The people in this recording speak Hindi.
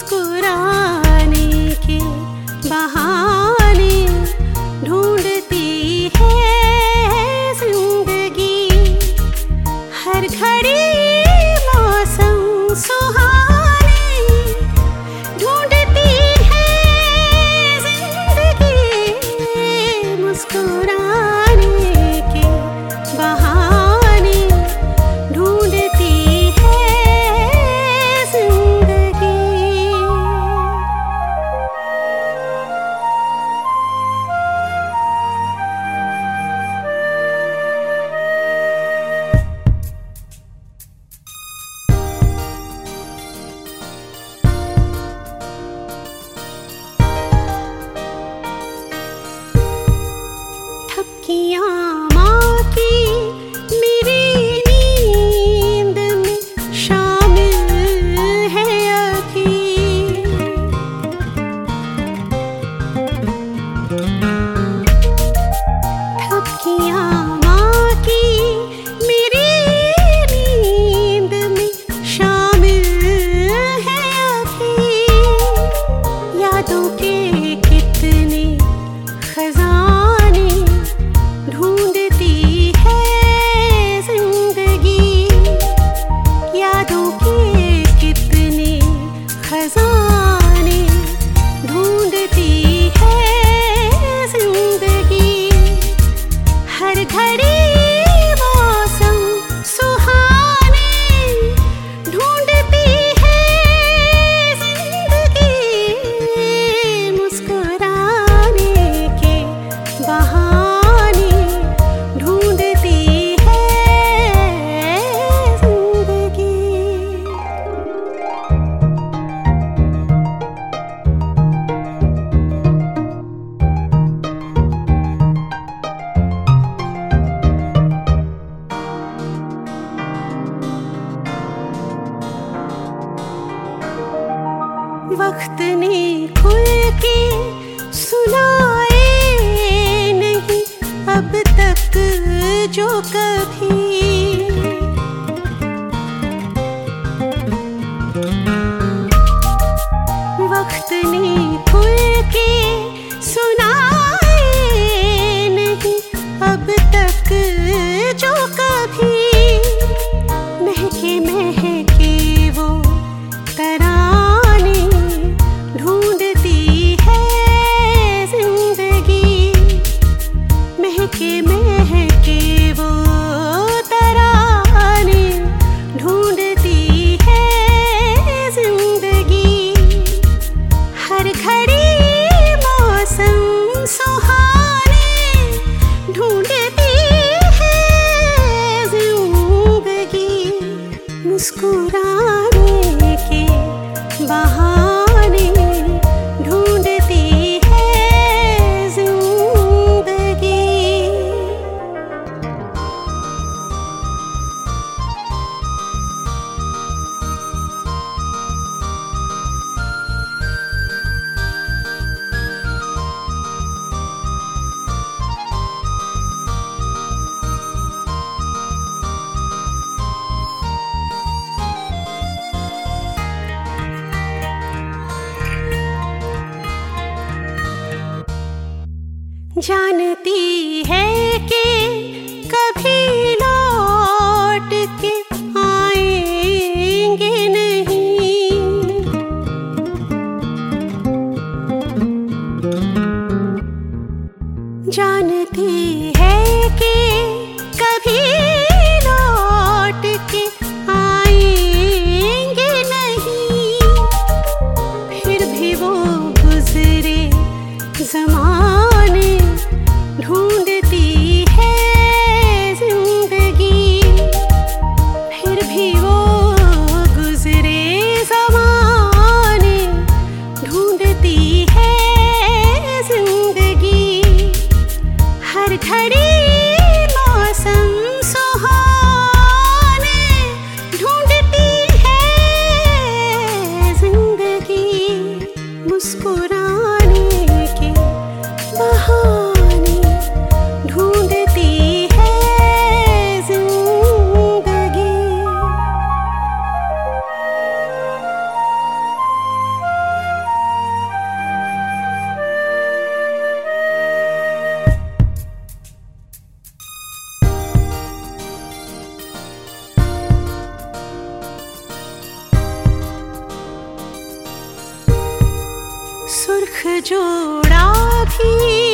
मुस्कुराने के बहाने ढूंढती है जिंदगी। हर घड़ी मौसम सुहाने ढूंढती है जिंदगी। मुस्कुराने के बहाने ढूंढती माँ की मेरी नींद में शामिल है अभी। ठपकियाँ माँ की मेरी नींद में शामिल है अभी। यादों के कितने खजाने ढूंढती है जिंदगी। यादों के कितने खजाने ढूंढती है जिंदगी। हर घड़ी मौसम सुहाने ढूंढती है जिंदगी। मुस्कुराने के बहाने ढूंढती है जिंदगी। वक्त ने खुल के सुनाए नहीं अब तक जो कभी। वक्त ने खुल के सुनाए नहीं अब तक जो कभी। महके महके वो तराने ढूंढती है जिंदगी। महके महके वो तराने ढूंढती है जिंदगी। हर घड़ी मौसम सुहाने ढूंढती है जिंदगी। मुस्कुराने के बहाने ढूंढती है जिंदगी। जानती है कि कभी लौट के आएंगे नहीं। जानती है कि कभी लौट के आएंगे नहीं। फिर भी वो गुजरे ज़माने ढूंढती है सुख जोड़ा भी